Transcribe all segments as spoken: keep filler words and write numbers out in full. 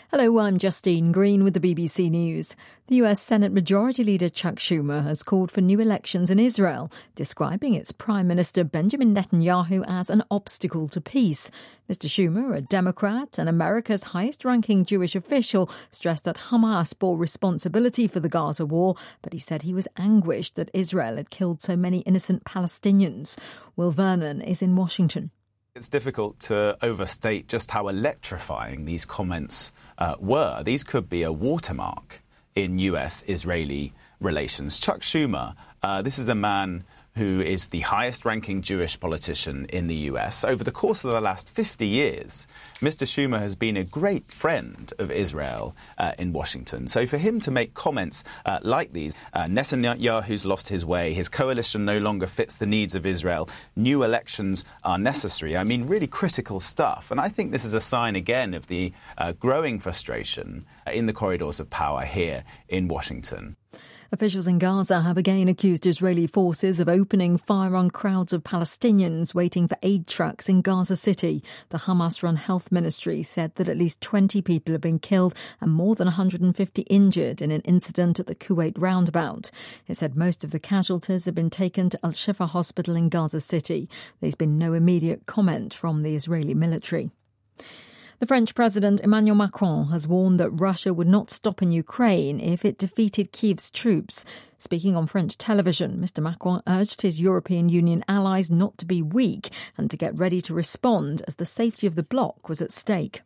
Hello, I'm Justine Green with the B B C News. The U S Senate Majority Leader Chuck Schumer has called for new elections in Israel, describing its Prime Minister Benjamin Netanyahu as an obstacle to peace. Mister Schumer, a Democrat and America's highest-ranking Jewish official, stressed that Hamas bore responsibility for the Gaza war, but he said he was anguished that Israel had killed so many innocent Palestinians. Will Vernon is in Washington. It's difficult to overstate just how electrifying these comments uh, were. These could be a watermark in U S-Israeli relations. Chuck Schumer, uh, this is a man who is the highest-ranking Jewish politician in the U S. Over the course of the last fifty years, Mister Schumer has been a great friend of Israel uh, in Washington. So for him to make comments uh, like these, uh, Netanyahu's lost his way, his coalition no longer fits the needs of Israel, new elections are necessary. I mean, really critical stuff. And I think this is a sign, again, of the uh, growing frustration in the corridors of power here in Washington. Officials in Gaza have again accused Israeli forces of opening fire on crowds of Palestinians waiting for aid trucks in Gaza City. The Hamas-run health ministry said that at least twenty people have been killed and more than one hundred fifty injured in an incident at the Kuwait roundabout. It said most of the casualties have been taken to Al-Shifa Hospital in Gaza City. There's been no immediate comment from the Israeli military. The French President Emmanuel Macron has warned that Russia would not stop in Ukraine if it defeated Kyiv's troops. Speaking on French television, Mister Macron urged his European Union allies not to be weak and to get ready to respond as the safety of the bloc was at stake.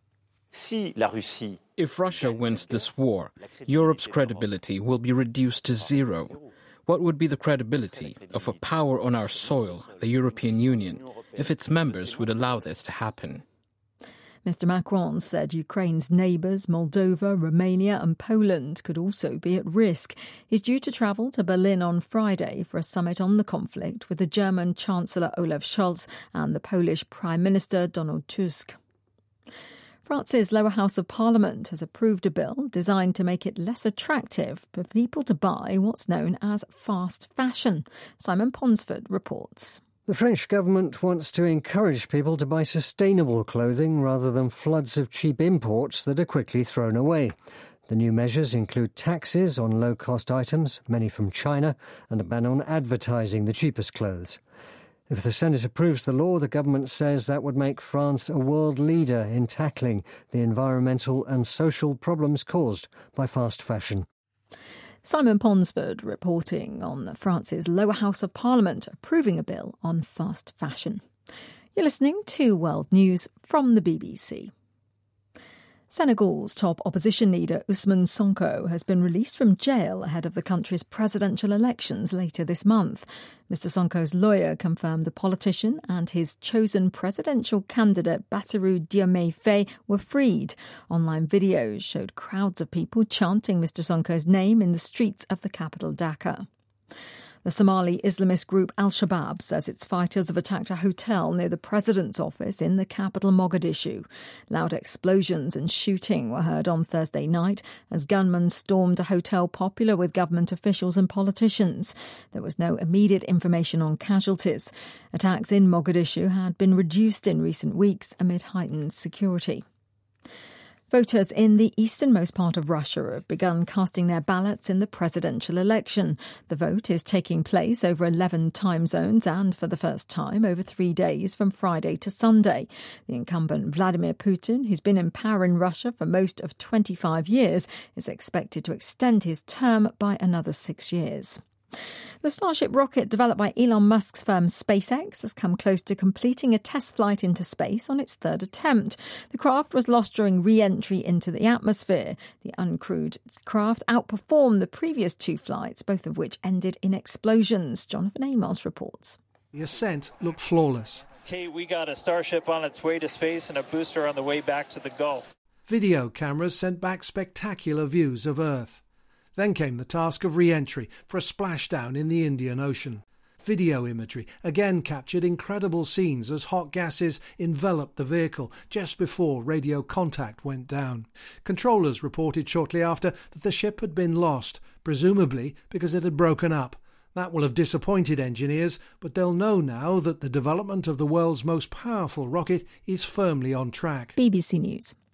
If Russia wins this war, Europe's credibility will be reduced to zero. What would be the credibility of a power on our soil, the European Union, if its members would allow this to happen? Mister Macron said Ukraine's neighbours, Moldova, Romania and Poland could also be at risk. He's due to travel to Berlin on Friday for a summit on the conflict with the German Chancellor Olaf Scholz and the Polish Prime Minister Donald Tusk. France's lower house of parliament has approved a bill designed to make it less attractive for people to buy what's known as fast fashion. Simon Ponsford reports. The French government wants to encourage people to buy sustainable clothing rather than floods of cheap imports that are quickly thrown away. The new measures include taxes on low-cost items, many from China, and a ban on advertising the cheapest clothes. If the Senate approves the law, the government says that would make France a world leader in tackling the environmental and social problems caused by fast fashion. Simon Ponsford reporting on France's lower house of parliament approving a bill on fast fashion. You're listening to World News from the B B C. Senegal's top opposition leader Ousmane Sonko has been released from jail ahead of the country's presidential elections later this month. Mister Sonko's lawyer confirmed the politician and his chosen presidential candidate Bassirou Diomaye Faye were freed. Online videos showed crowds of people chanting Mister Sonko's name in the streets of the capital Dhaka. The Somali Islamist group Al-Shabaab says its fighters have attacked a hotel near the president's office in the capital Mogadishu. Loud explosions and shooting were heard on Thursday night as gunmen stormed a hotel popular with government officials and politicians. There was no immediate information on casualties. Attacks in Mogadishu had been reduced in recent weeks amid heightened security. Voters in the easternmost part of Russia have begun casting their ballots in the presidential election. The vote is taking place over eleven time zones and for the first time over three days from Friday to Sunday. The incumbent Vladimir Putin, who's been in power in Russia for most of twenty-five years, is expected to extend his term by another six years. The Starship rocket developed by Elon Musk's firm SpaceX has come close to completing a test flight into space on its third attempt. The craft was lost during re-entry into the atmosphere. The uncrewed craft outperformed the previous two flights, both of which ended in explosions. Jonathan Amos reports. The ascent looked flawless. Kate, we got a Starship on its way to space and a booster on the way back to the Gulf. Video cameras sent back spectacular views of Earth. Then came the task of re-entry for a splashdown in the Indian Ocean. Video imagery again captured incredible scenes as hot gases enveloped the vehicle just before radio contact went down. Controllers reported shortly after that the ship had been lost, presumably because it had broken up. That will have disappointed engineers, but they'll know now that the development of the world's most powerful rocket is firmly on track. B B C News.